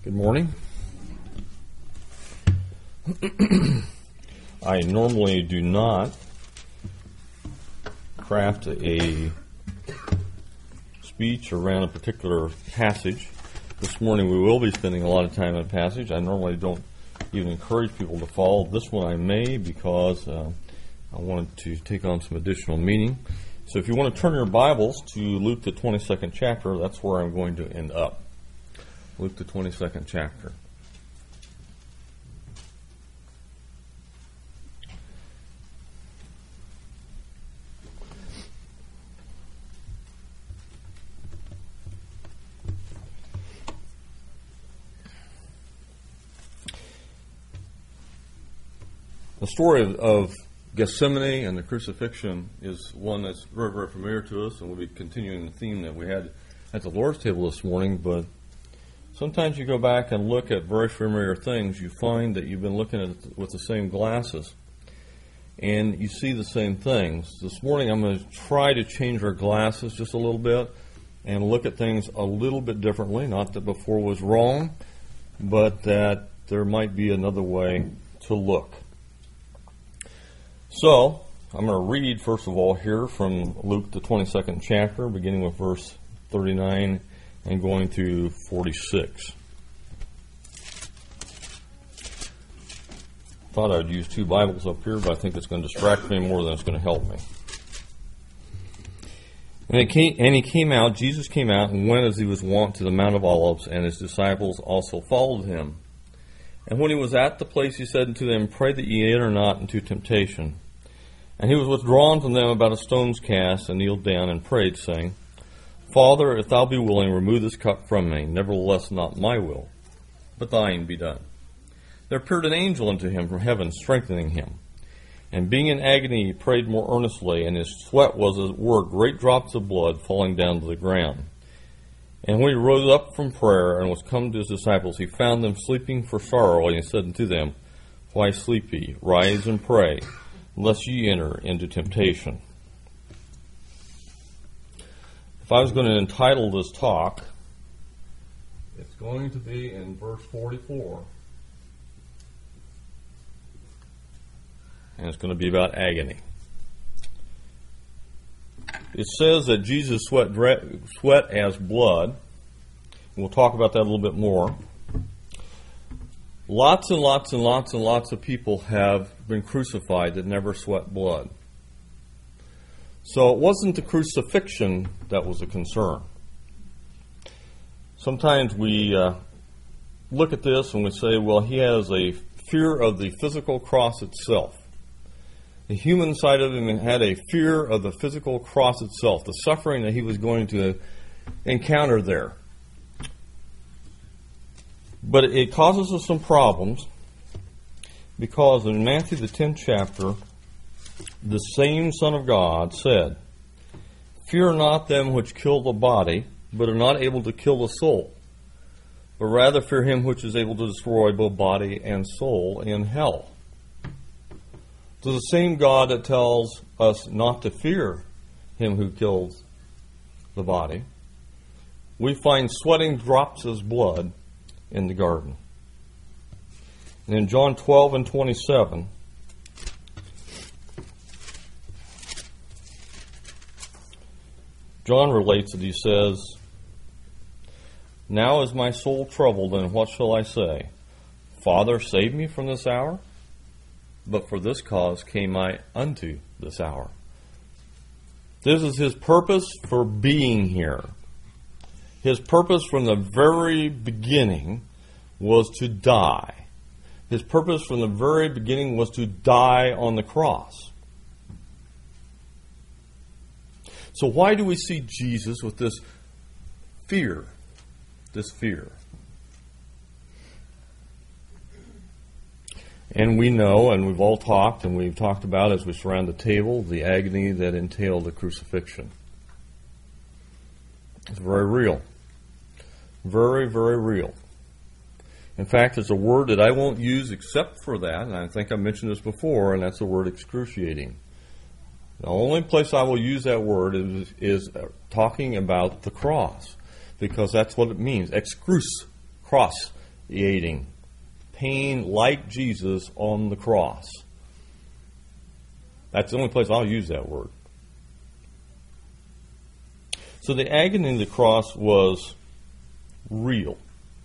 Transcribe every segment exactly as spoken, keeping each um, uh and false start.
Good morning. I normally do not craft a speech around a particular passage. This morning we will be spending a lot of time on a passage. I normally don't even encourage people to follow. This one I may because uh, I wanted to take on some additional meaning. So if you want to turn your Bibles to Luke the twenty-second chapter, that's where I'm going to end up. Luke the twenty-second chapter. The story of, of Gethsemane and the crucifixion is one that's very, very familiar to us, and we'll be continuing the theme that we had at the Lord's table this morning. But sometimes you go back and look at very familiar things, you find that you've been looking at it with the same glasses, and you see the same things. This morning I'm going to try to change our glasses just a little bit and look at things a little bit differently. Not that before was wrong, but that there might be another way to look. So, I'm going to read, first of all, here from Luke, the twenty-second chapter, beginning with verse thirty-nine and going to forty-six. Thought I'd use two Bibles up here, but I think it's going to distract me more than it's going to help me. And, it came, and he came out, Jesus came out and went as he was wont to the Mount of Olives, and his disciples also followed him. And when he was at the place, he said unto them, Pray that ye enter not into temptation. And he was withdrawn from them about a stone's cast, and kneeled down and prayed, saying, Father, if thou be willing, remove this cup from me. Nevertheless, not my will, but thine be done. There appeared an angel unto him from heaven, strengthening him. And being in agony, he prayed more earnestly, and his sweat was, as it were, great drops of blood falling down to the ground. And when he rose up from prayer and was come to his disciples, he found them sleeping for sorrow, and he said unto them, Why sleep ye? Rise and pray, lest ye enter into temptation. If I was going to entitle this talk, it's going to be in verse forty-four. And it's going to be about agony. It says that Jesus sweat, sweat as blood. We'll talk about that a little bit more. Lots and lots and lots and lots of people have been crucified that never sweat blood. So it wasn't the crucifixion that was a concern. Sometimes we uh, look at this and we say, well, he has a fear of the physical cross itself. The human side of him had a fear of the physical cross itself, the suffering that he was going to encounter there. But it causes us some problems because in Matthew the tenth chapter, the same Son of God said, Fear not them which kill the body, but are not able to kill the soul, but rather fear him which is able to destroy both body and soul in hell. So the same God that tells us not to fear him who kills the body, we find sweating drops of blood in the garden. And in John twelve and twenty-seven, John relates that he says, Now is my soul troubled, and what shall I say? Father, save me from this hour? But for this cause came I unto this hour. This is his purpose for being here. His purpose from the very beginning was to die. His purpose from the very beginning was to die on the cross. So why do we see Jesus with this fear? This fear. And we know, and we've all talked, and we've talked about as we surround the table, the agony that entailed the crucifixion. It's very real. Very, very real. In fact, there's a word that I won't use except for that, and I think I mentioned this before, and that's the word excruciating. The only place I will use that word is, is talking about the cross, because that's what it means. Excruce, cross. excruciating pain like Jesus on the cross. That's the only place I'll use that word. So the agony of the cross was real.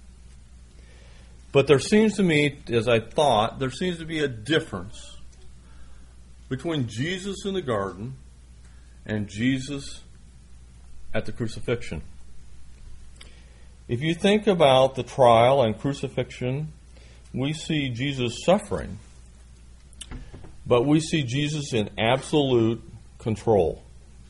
But there seems to me, as I thought, there seems to be a difference between Jesus in the garden and Jesus at the crucifixion. If you think about the trial and crucifixion, we see Jesus suffering, but we see Jesus in absolute control.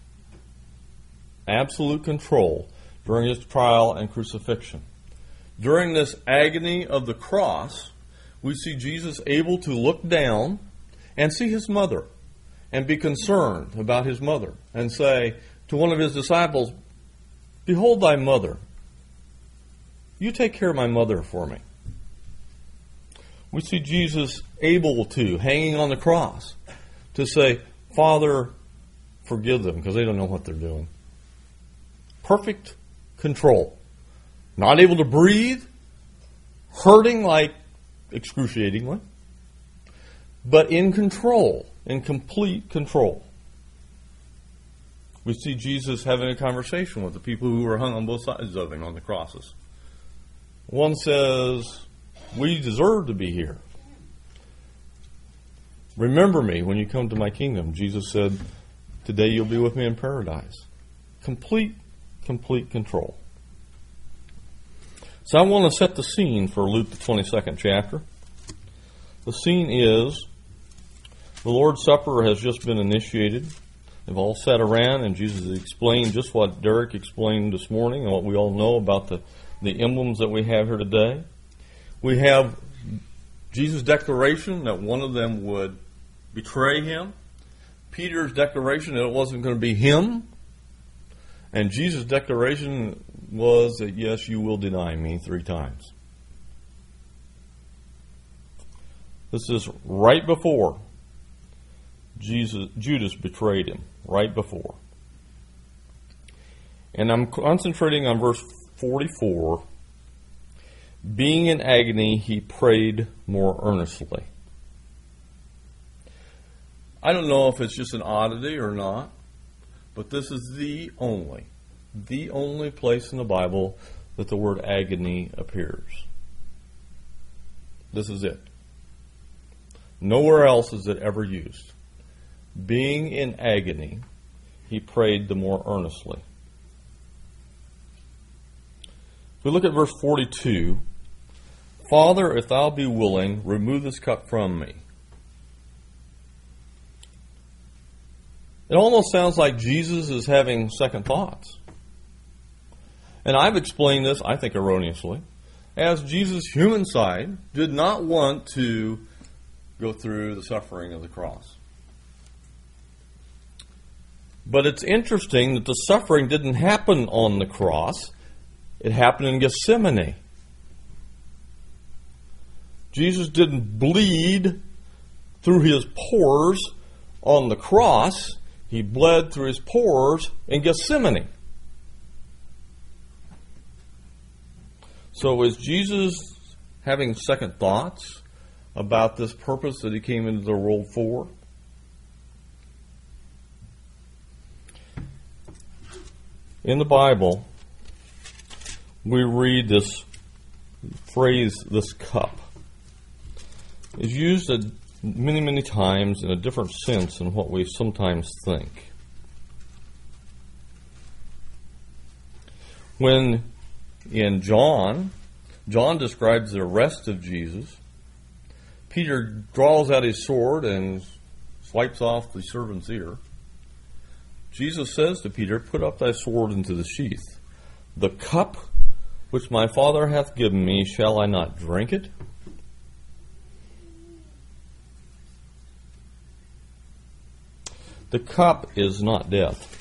Absolute control during his trial and crucifixion. During this agony of the cross, we see Jesus able to look down and see his mother and be concerned about his mother and say to one of his disciples, "Behold thy mother. You take care of my mother for me." We see Jesus able to, hanging on the cross, to say, "Father, forgive them because they don't know what they're doing." Perfect control. Not able to breathe, hurting like excruciatingly, but in control, in complete control. We see Jesus having a conversation with the people who were hung on both sides of him on the crosses. One says, "We deserve to be here. Remember me when you come to my kingdom." Jesus said, "Today you'll be with me in paradise." Complete, complete control. So I want to set the scene for Luke, the twenty-second chapter. The scene is the Lord's Supper has just been initiated. They've all sat around, and Jesus has explained just what Derek explained this morning and what we all know about the, the emblems that we have here today. We have Jesus' declaration that one of them would betray him, Peter's declaration that it wasn't going to be him, and Jesus' declaration was that, yes, you will deny me three times. This is right before Jesus, Judas betrayed him, right before. And I'm concentrating on verse forty-four. Being in agony, he prayed more earnestly. I don't know if it's just an oddity or not, but this is the only, the only place in the Bible that the word agony appears. This is it. Nowhere else is it ever used. Being in agony, he prayed the more earnestly. If we look at verse forty-two, "Father, if thou be willing, remove this cup from me." It almost sounds like Jesus is having second thoughts. And I've explained this, I think erroneously, as Jesus' human side did not want to go through the suffering of the cross. But it's interesting that the suffering didn't happen on the cross. It happened in Gethsemane. Jesus didn't bleed through his pores on the cross. He bled through his pores in Gethsemane. So is Jesus having second thoughts about this purpose that he came into the world for? In the Bible, we read this phrase, this cup. It's used many, many times in a different sense than what we sometimes think. When in John, John describes the arrest of Jesus, Peter draws out his sword and swipes off the servant's ear. Jesus says to Peter, "Put up thy sword into the sheath. The cup which my Father hath given me, shall I not drink it?" The cup is not death.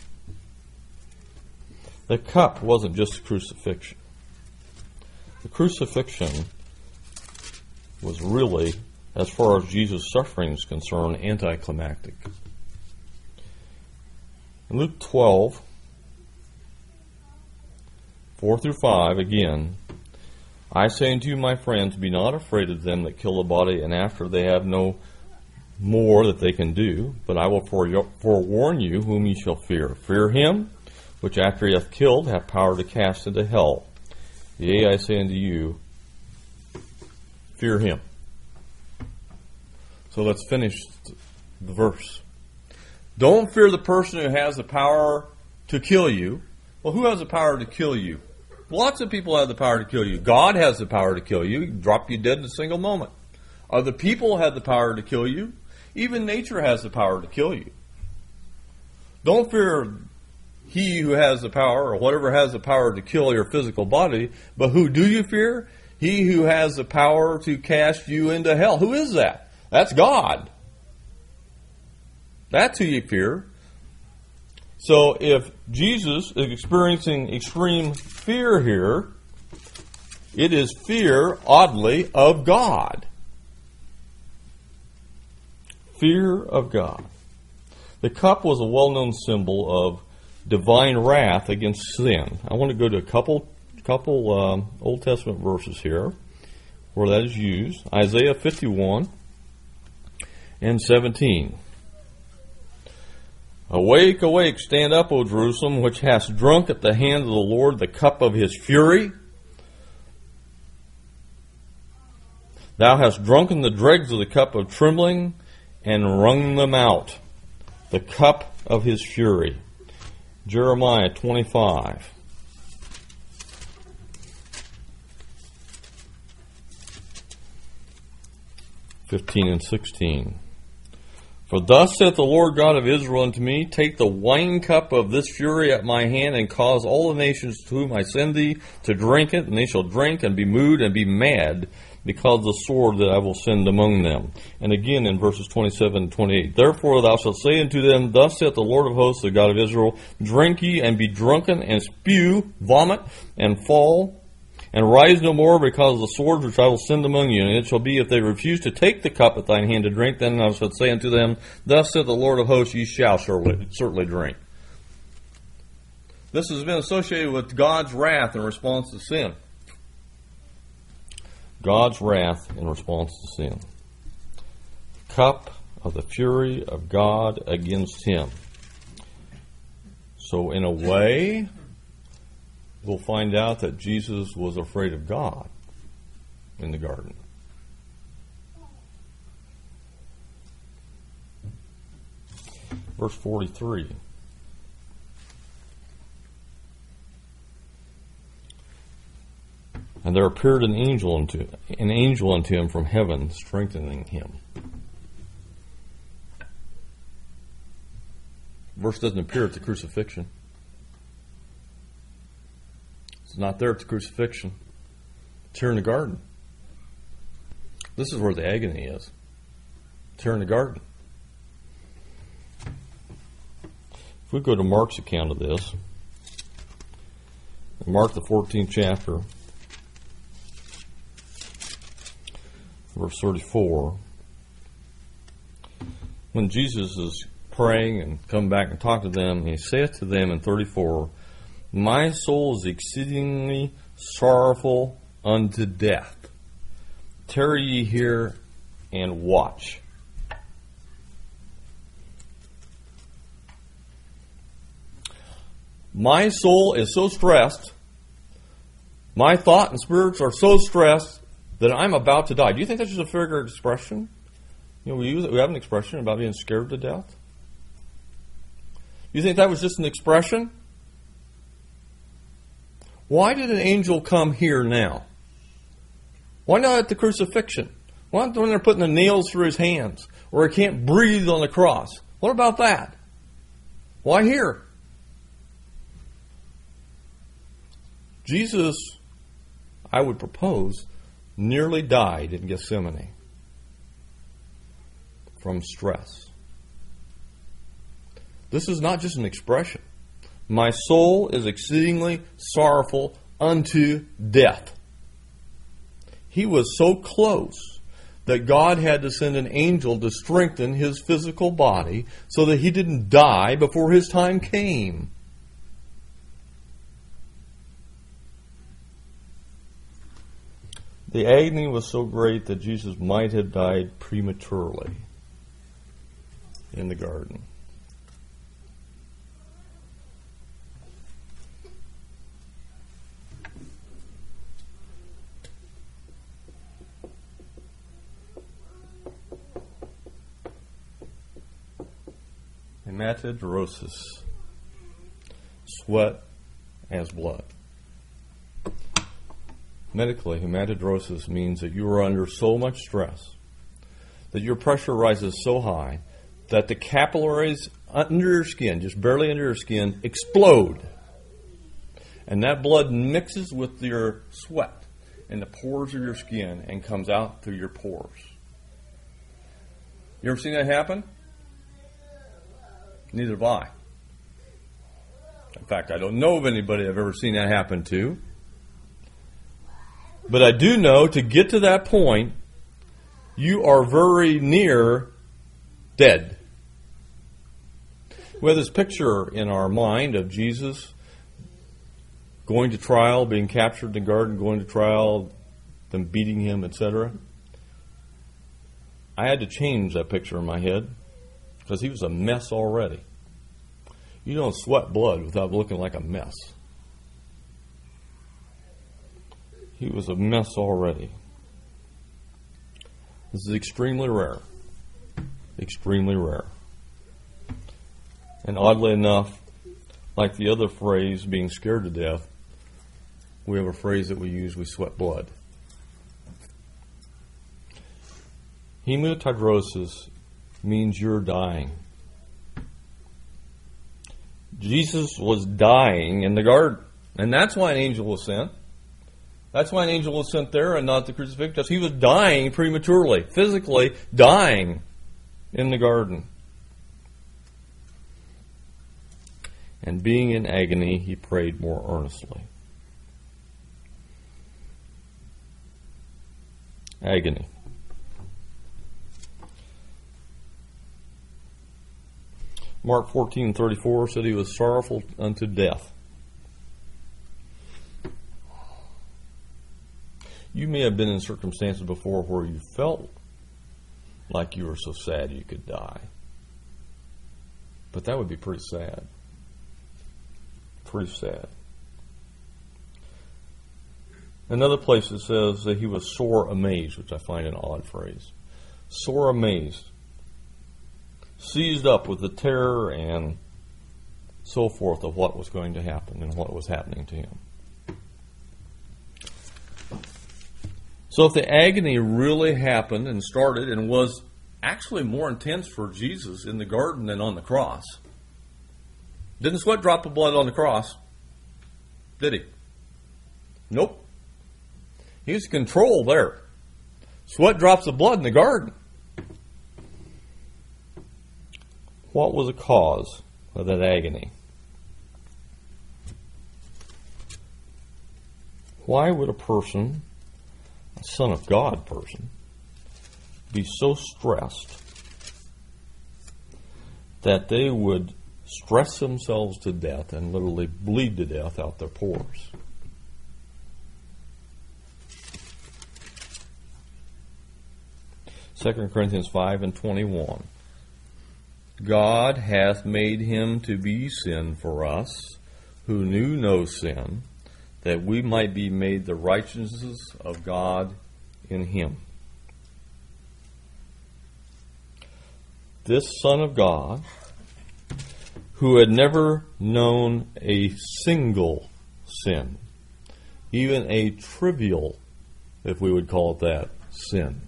The cup wasn't just crucifixion. The crucifixion was really, as far as Jesus' suffering is concerned, anticlimactic. In Luke twelve, four through five, again, I say unto you, my friends, be not afraid of them that kill the body, and after they have no more that they can do, but I will forewarn you whom ye shall fear. Fear him, which after he hath killed hath power to cast into hell. Yea, I say unto you, fear him. So let's finish the verse. Don't fear the person who has the power to kill you. Well, who has the power to kill you? Lots of people have the power to kill you. God has the power to kill you. He can drop you dead in a single moment. Other people have the power to kill you. Even nature has the power to kill you. Don't fear he who has the power, or whatever has the power to kill your physical body, but who do you fear? He who has the power to cast you into hell. Who is that? That's God. That's who you fear. So if Jesus is experiencing extreme fear here, it is fear, oddly, of God. Fear of God. The cup was a well-known symbol of divine wrath against sin. I want to go to a couple, couple um, Old Testament verses here where that is used. Isaiah fifty-one and seventeen. Awake, awake, stand up, O Jerusalem, which hast drunk at the hand of the Lord the cup of his fury. Thou hast drunken the dregs of the cup of trembling, and wrung them out, the cup of his fury. Jeremiah twenty-five. fifteen and sixteen. For thus saith the Lord God of Israel unto me, take the wine cup of this fury at my hand, and cause all the nations to whom I send thee to drink it, and they shall drink and be moved and be mad, because of the sword that I will send among them. And again in verses twenty-seven and twenty-eight. Therefore thou shalt say unto them, thus saith the Lord of hosts, the God of Israel, drink ye and be drunken, and spew, vomit, and fall, and rise no more because of the sword which I will send among you. And it shall be, if they refuse to take the cup at thine hand to drink, then thou shalt say unto them, thus saith the Lord of hosts, ye shall surely, certainly drink. This has been associated with God's wrath in response to sin. God's wrath in response to sin. Cup of the fury of God against him. So in a way, we'll find out that Jesus was afraid of God in the garden. Verse forty-three. And there appeared an angel unto an angel unto him from heaven, strengthening him. Verse doesn't appear at the crucifixion. It's not there at the crucifixion. It's here in the garden. This is where the agony is. It's here in the garden. If we go to Mark's account of this, Mark the fourteenth chapter, verse thirty-four, when Jesus is praying and come back and talk to them, he saith to them in thirty-four, my soul is exceedingly sorrowful unto death. Tarry ye here and watch. My soul is so stressed, my thought and spirits are so stressed that I'm about to die. Do you think that's just a figure of expression? You know, we, use, we have an expression about being scared to death. You think that was just an expression? Why did an angel come here now? Why not at the crucifixion? Why not when they're putting the nails through his hands, or he can't breathe on the cross? What about that? Why here? Jesus, I would propose, nearly died in Gethsemane from stress. This is not just an expression. My soul is exceedingly sorrowful unto death. He was so close that God had to send an angel to strengthen his physical body so that he didn't die before his time came. The agony was so great that Jesus might have died prematurely in the garden. Hematidrosis. Sweat as blood. Medically, hematidrosis means that you are under so much stress, that your pressure rises so high, that the capillaries under your skin, just barely under your skin, explode. And that blood mixes with your sweat in the pores of your skin and comes out through your pores. You ever seen that happen? Neither have I. In fact, I don't know of anybody I've ever seen that happen to. But I do know to get to that point, you are very near dead. We have this picture in our mind of Jesus going to trial, being captured in the garden, going to trial, them beating him, et cetera. I had to change that picture in my head because he was a mess already. You don't sweat blood without looking like a mess. He was a mess already. This is extremely rare. Extremely rare. And oddly enough, like the other phrase, being scared to death, we have a phrase that we use, we sweat blood. Hematidrosis means you're dying. Jesus was dying in the garden. And that's why an angel was sent. That's why an angel was sent there and not the crucifix, because he was dying prematurely, physically dying in the garden. And being in agony, he prayed more earnestly. Agony. Mark fourteen thirty-four said he was sorrowful unto death. You may have been in circumstances before where you felt like you were so sad you could die. But that would be pretty sad. Pretty sad. Another place it says that he was sore amazed, which I find an odd phrase. Sore amazed. Seized up with the terror and so forth of what was going to happen and what was happening to him. So if the agony really happened and started and was actually more intense for Jesus in the garden than on the cross, didn't sweat drop of blood on the cross, did he? Nope. He was in control there. Sweat drops of blood in the garden. What was the cause of that agony? Why would a person, a Son of God person, be so stressed that they would stress themselves to death and literally bleed to death out their pores? Second Corinthians five and twenty-one. God hath made him to be sin for us, who knew no sin, that we might be made the righteousness of God in him. This Son of God, who had never known a single sin, even a trivial, if we would call it that, sin,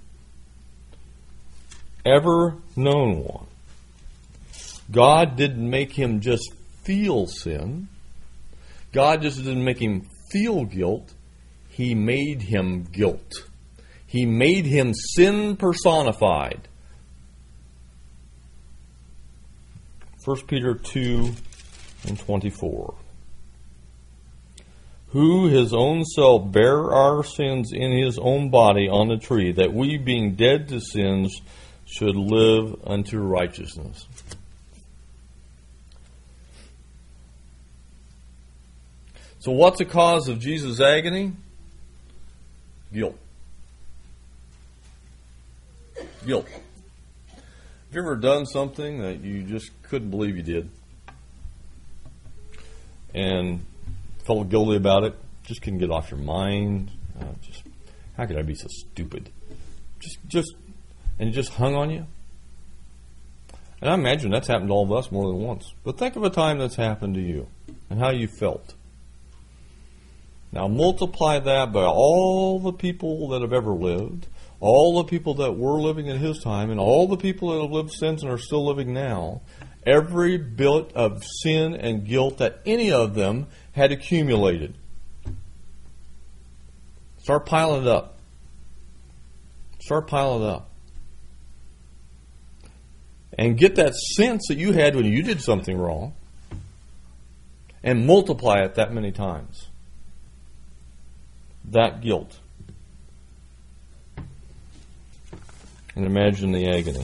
ever known one. God didn't make him just feel sin. God just didn't make him feel guilt. He made him guilt. He made him sin personified. First Peter two and twenty-four. Who his own self bare our sins in his own body on the tree, that we being dead to sins should live unto righteousness. So what's the cause of Jesus' agony? Guilt. Guilt. Have you ever done something that you just couldn't believe you did? And felt guilty about it? Just couldn't get off your mind? Uh, just, how could I be so stupid? Just, just, and it just hung on you? And I imagine that's happened to all of us more than once. But think of a time that's happened to you and how you felt. Now multiply that by all the people that have ever lived, all the people that were living in his time, and all the people that have lived since and are still living now. Every bit of sin and guilt that any of them had accumulated. Start piling it up. Start piling it up. And get that sense that you had when you did something wrong and multiply it that many times. That guilt. And imagine the agony.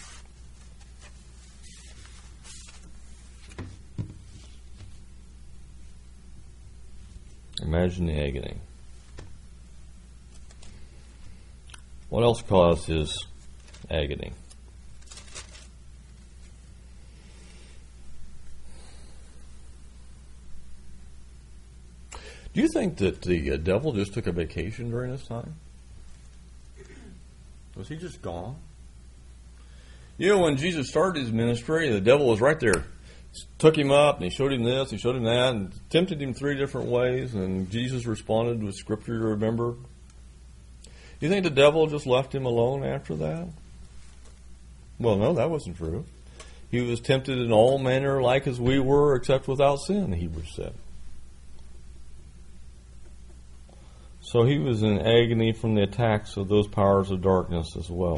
Imagine the agony. What else caused his agony? Do you think that the uh, devil just took a vacation during this time? Was he just gone? You know, when Jesus started his ministry, the devil was right there. Took him up, and he showed him this, he showed him that, and tempted him three different ways, and Jesus responded with scripture, remember? You think the devil just left him alone after that? Well, no, that wasn't true. He was tempted in all manner like as we were, except without sin, the Hebrews said. So he was in agony from the attacks of those powers of darkness as well.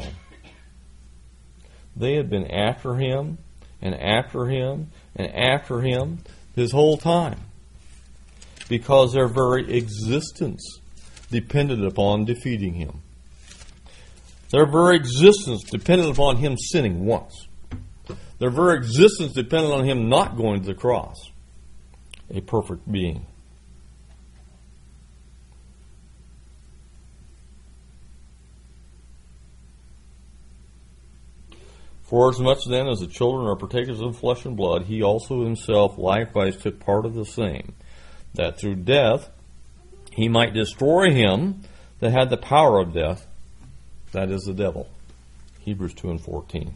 They had been after him, and after him, and after him his whole time, because their very existence depended upon defeating him. Their very existence depended upon him sinning once. Their very existence depended on him not going to the cross, a perfect being. For as much then as the children are partakers of flesh and blood, he also himself likewise took part of the same, that through death he might destroy him that had the power of death, that is the devil. Hebrews two and fourteen.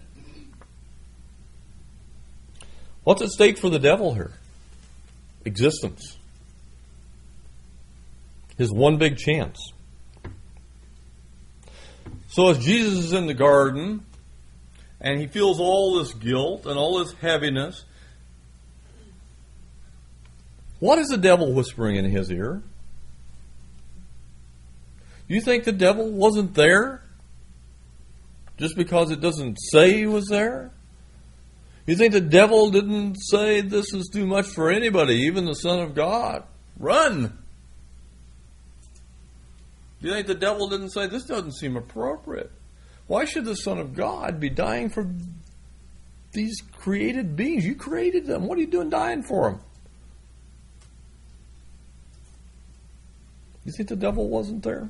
What's at stake for the devil here? Existence. His one big chance. So as Jesus is in the garden, and he feels all this guilt and all this heaviness, what is the devil whispering in his ear? You think the devil wasn't there just because it doesn't say he was there? You think the devil didn't say this is too much for anybody, even the Son of God? Run! You think the devil didn't say this doesn't seem appropriate? Why should the Son of God be dying for these created beings? You created them. What are you doing dying for them? You think the devil wasn't there?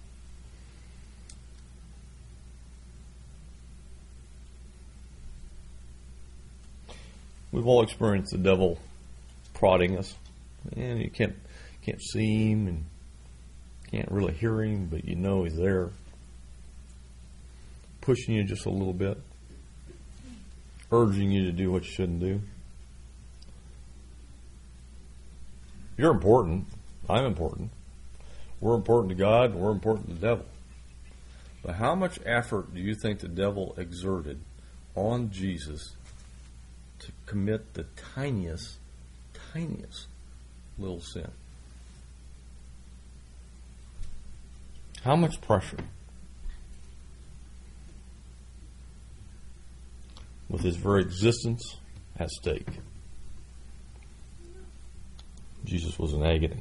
We've all experienced the devil prodding us. And you can't can't see him and can't really hear him, but you know he's there. Pushing you just a little bit. Urging you to do what you shouldn't do. You're important. I'm important. We're important to God, and we're important to the devil. But how much effort do you think the devil exerted on Jesus to commit the tiniest, tiniest little sin? How much pressure? With his very existence at stake. Jesus was in agony.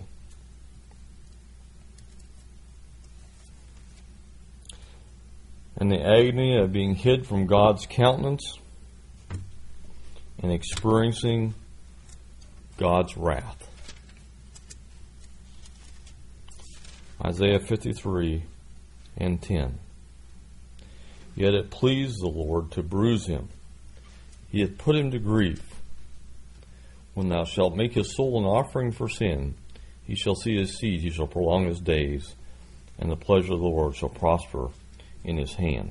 And the agony of being hid from God's countenance and experiencing God's wrath. Isaiah fifty-three and ten. Yet it pleased the Lord to bruise him. He hath put him to grief. When thou shalt make his soul an offering for sin, he shall see his seed, he shall prolong his days, and the pleasure of the Lord shall prosper in his hand.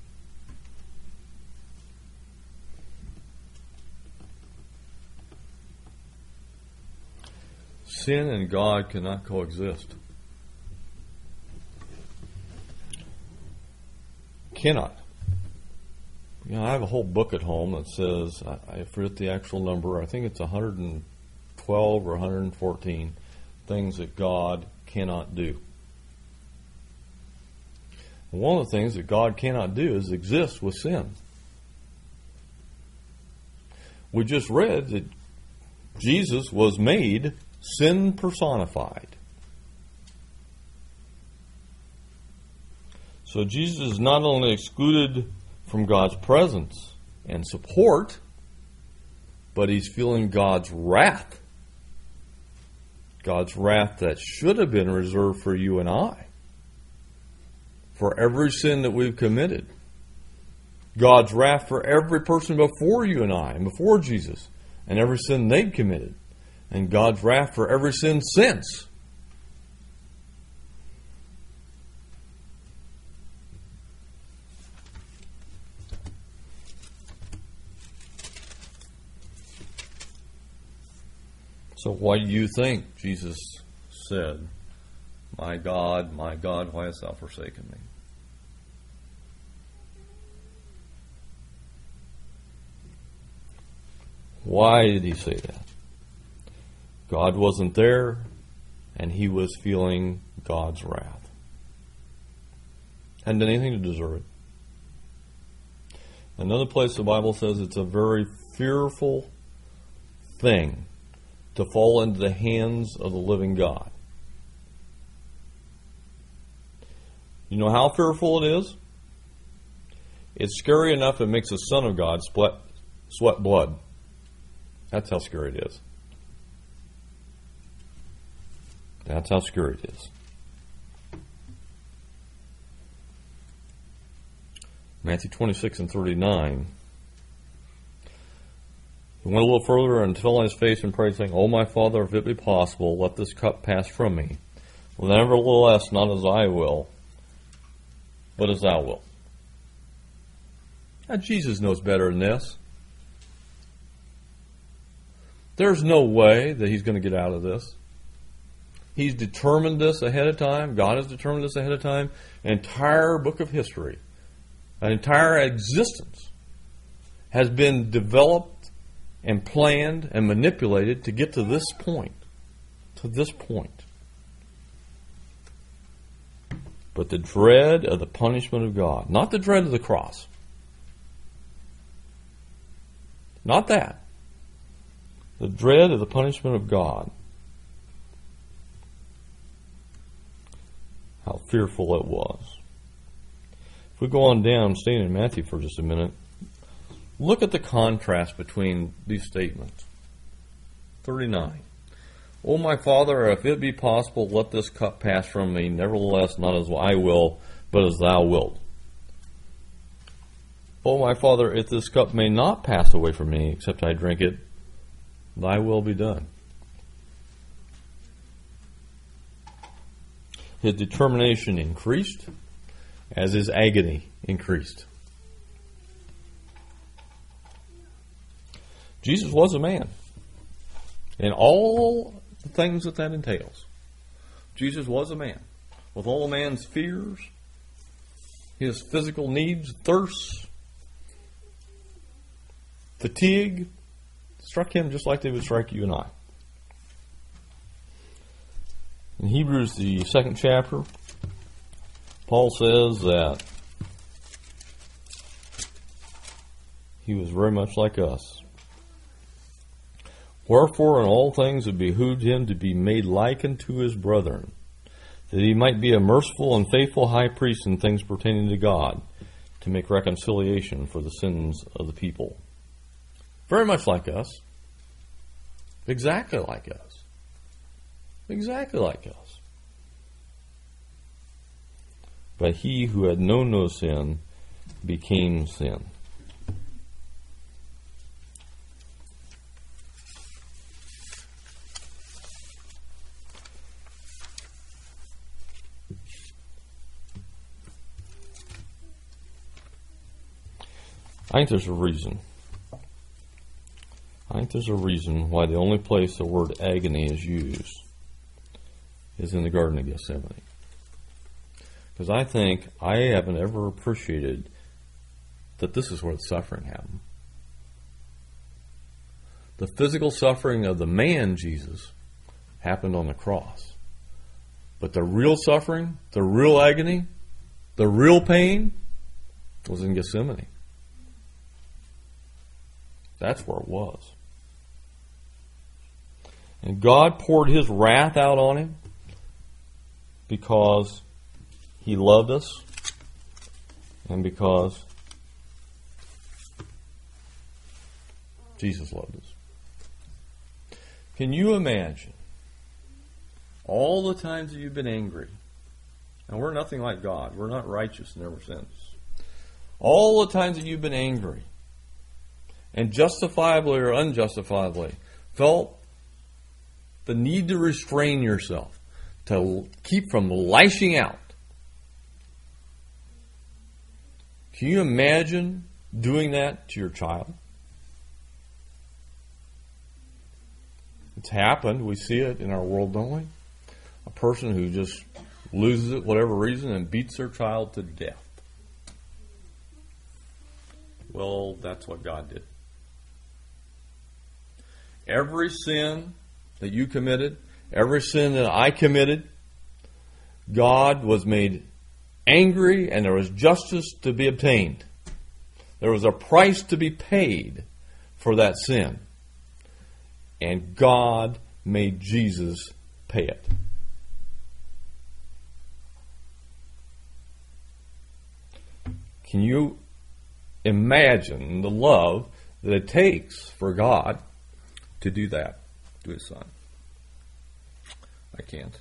Sin and God cannot coexist. Cannot. You know, I have a whole book at home that says, I, I forget the actual number, I think it's one hundred twelve or one hundred fourteen things that God cannot do. And one of the things that God cannot do is exist with sin. We just read that Jesus was made sin personified. So Jesus is not only excluded from God's presence and support, but he's feeling God's wrath. God's wrath that should have been reserved for you and I. For every sin that we've committed. God's wrath for every person before you and I and before Jesus. And every sin they've committed. And God's wrath for every sin since. So why do you think Jesus said, "My God, my God, why hast thou forsaken me?" Why did he say that? God wasn't there, and he was feeling God's wrath. Hadn't done anything to deserve it. Another place the Bible says it's a very fearful thing to fall into the hands of the living God. You know how fearful it is? It's scary enough it makes the Son of God sweat, sweat blood. That's how scary it is. That's how scary it is. Matthew twenty-six and thirty-nine. He went a little further and fell on his face and prayed, saying, "O my Father, if it be possible, let this cup pass from me. Nevertheless, not as I will, but as thou wilt." Now, Jesus knows better than this. There's no way that he's going to get out of this. He's determined this ahead of time. God has determined this ahead of time. An entire book of history, an entire existence has been developed and planned and manipulated to get to this point. To this point. But the dread of the punishment of God, not the dread of the cross. Not that. The dread of the punishment of God. How fearful it was. If we go on down, staying in Matthew for just a minute, look at the contrast between these statements. thirty-nine. O my Father, if it be possible, let this cup pass from me. Nevertheless, not as I will, but as thou wilt. O my Father, if this cup may not pass away from me, except I drink it, thy will be done. His determination increased as his agony increased. Jesus was a man. And all the things that that entails. Jesus was a man. With all a man's fears, his physical needs, thirsts, fatigue, struck him just like they would strike you and I. In Hebrews, the second chapter, Paul says that he was very much like us. Wherefore in all things it behooved him to be made like unto his brethren, that he might be a merciful and faithful high priest in things pertaining to God, to make reconciliation for the sins of the people. Very much like us. Exactly like us. Exactly like us. But he who had known no sin became sin. I think there's a reason. I think there's a reason why the only place the word agony is used is in the Garden of Gethsemane. Because I think I haven't ever appreciated that this is where the suffering happened. The physical suffering of the man, Jesus, happened on the cross. But the real suffering, the real agony, the real pain was in Gethsemane. That's where it was. And God poured His wrath out on Him because He loved us and because Jesus loved us. Can you imagine all the times that you've been angry? And we're nothing like God. We're not righteous in every sense. All the times that you've been angry and justifiably or unjustifiably felt the need to restrain yourself, to keep from lashing out. Can you imagine doing that to your child? It's happened. We see it in our world, don't we? A person who just loses it, whatever reason, and beats their child to death. Well, that's what God did. Every sin that you committed, every sin that I committed, God was made angry and there was justice to be obtained. There was a price to be paid for that sin. And God made Jesus pay it. Can you imagine the love that it takes for God to do that to His Son? I can't.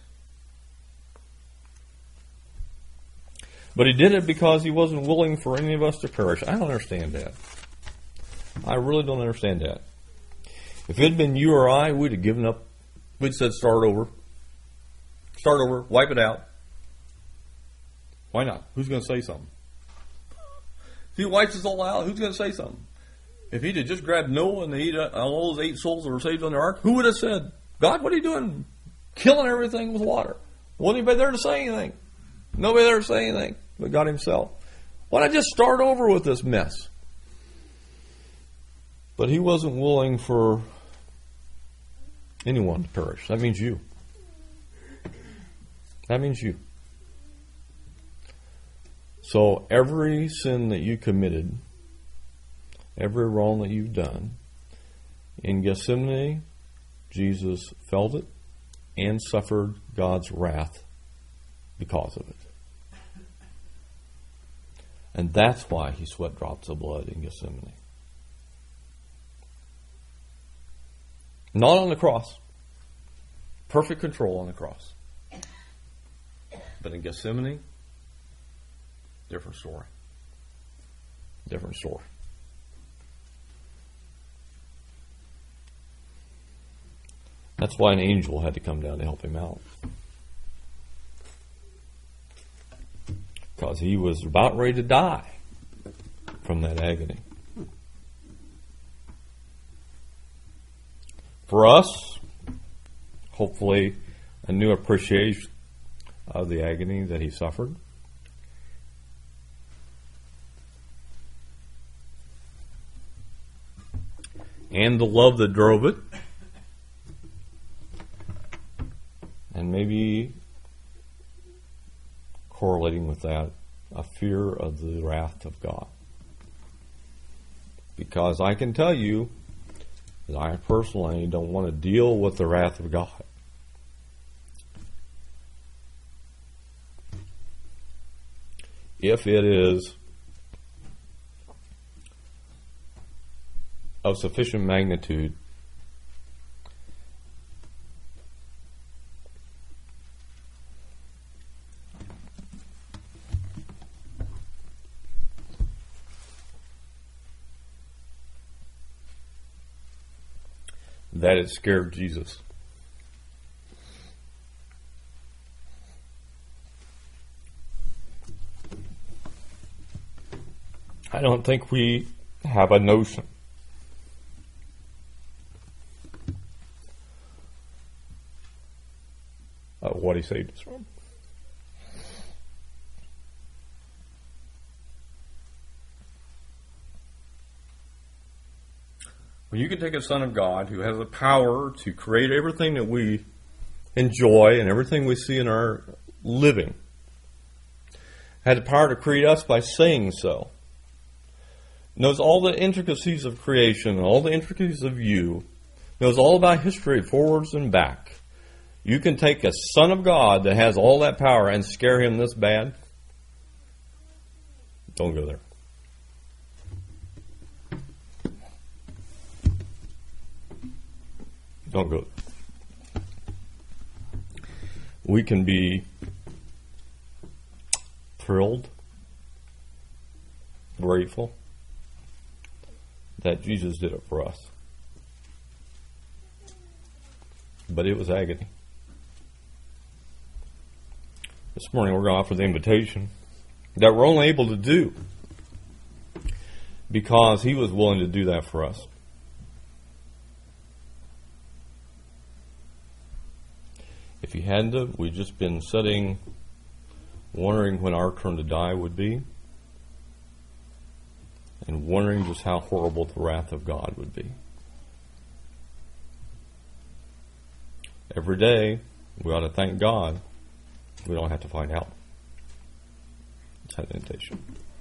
But He did it because He wasn't willing for any of us to perish. I don't understand that. I really don't understand that. If it had been you or I, we'd have given up. We'd said start over. Start over. Wipe it out. Why not? Who's going to say something? If He wipes us all out, who's going to say something? If He'd have just grabbed Noah and he, all those eight souls that were saved on the ark, who would have said, God, what are you doing? Killing everything with water. Wasn't anybody there to say anything? Nobody there to say anything but God Himself. Why not just start over with this mess? But He wasn't willing for anyone to perish. That means you. That means you. So every sin that you committed, every wrong that you've done, in Gethsemane, Jesus felt it and suffered God's wrath because of it. And that's why He sweat drops of blood in Gethsemane. Not on the cross. Perfect control on the cross. But in Gethsemane, different story. Different story. That's why an angel had to come down to help Him out. Because He was about ready to die from that agony. For us, hopefully, a new appreciation of the agony that He suffered. And the love that drove it. And maybe correlating with that, a fear of the wrath of God. Because I can tell you that I personally don't want to deal with the wrath of God. If it is of sufficient magnitude that it scared Jesus. I don't think we have a notion of what he saved us from. Well, you can take a Son of God who has the power to create everything that we enjoy and everything we see in our living, had the power to create us by saying so, knows all the intricacies of creation, all the intricacies of you, knows all about history forwards and back. You can take a Son of God that has all that power and scare him this bad? Don't go there. Don't go there. We can be thrilled, grateful that Jesus did it for us. But it was agony. This morning we're going to offer the invitation that we're only able to do because he was willing to do that for us. If he hadn't have, we'd just been sitting wondering when our turn to die would be and wondering just how horrible the wrath of God would be. Every day we ought to thank God we don't have to find out. It's an invitation.